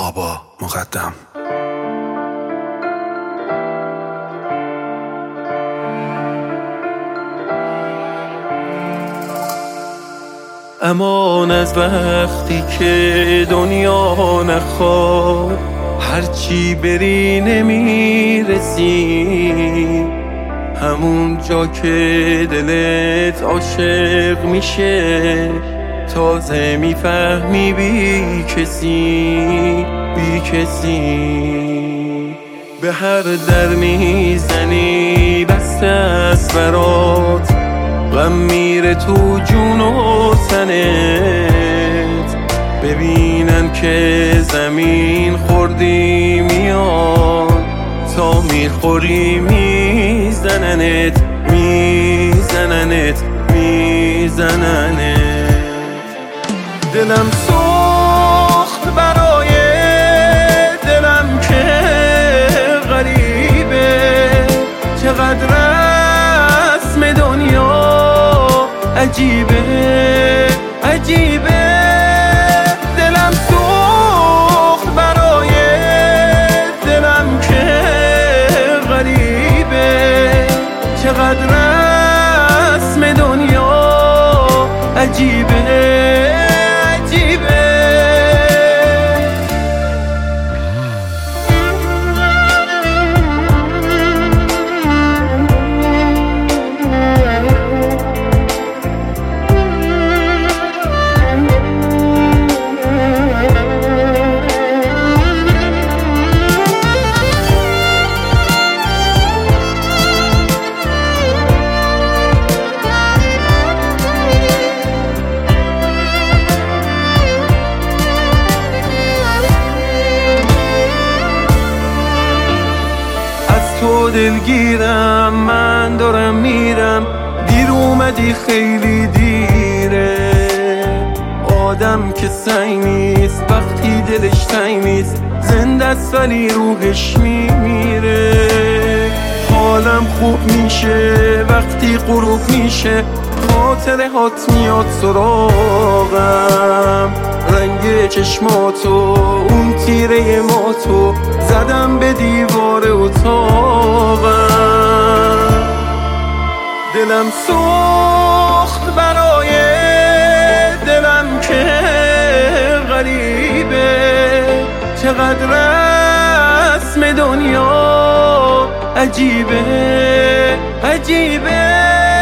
آبا مقدم. امان از وقتی که دنیا نخواد، هرچی بری نمیرسی، همون جا که دلت عاشق میشه تازه میفهمی بی کسی به هر در میزنی بسته است برات، غم میره تو جون و تنت، ببینن که زمین خوردی میان تا میخوری میزننت دلم سوخت برای دلم که غریبه، چقدر رسم دنیا عجیبه دلم سوخت برای دلم که غریبه، چقدر رسم دنیا عجیبه تو دلگیرم، من دارم میرم، دیر اومدی خیلی دیره، آدم که سعی نیست وقتی دلش تنگ نیست، زنده است ولی روحش میمیره. حالم خوب میشه وقتی غروب میشه، خاطره هات میاد سراغم، رنگ چشماتو اون تیره ماتو زدم به دیوار اتاقم، دلم سوخت برای دلم که غریبه، چقدر رسم دنیا عجیبه